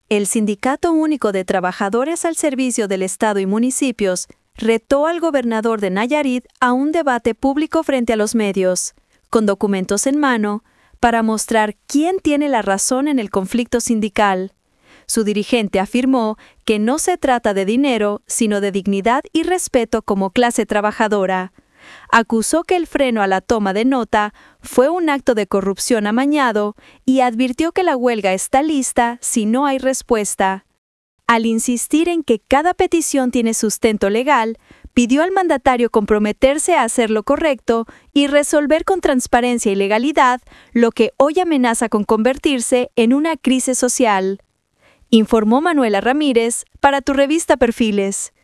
El Sindicato Único de Trabajadores al Servicio del Estado y Municipios retó al gobernador de Nayarit a un debate público frente a los medios, con documentos en mano, para mostrar quién tiene la razón en el conflicto sindical. Su dirigente afirmó que no se trata de dinero, sino de dignidad y respeto como clase trabajadora. Acusó que el freno a la toma de nota fue un acto de corrupción amañado y advirtió que la huelga está lista si no hay respuesta. Al insistir en que cada petición tiene sustento legal, pidió al mandatario comprometerse a hacer lo correcto y resolver con transparencia y legalidad lo que hoy amenaza con convertirse en una crisis social. Informó Manuela Ramírez para tu revista Perfiles.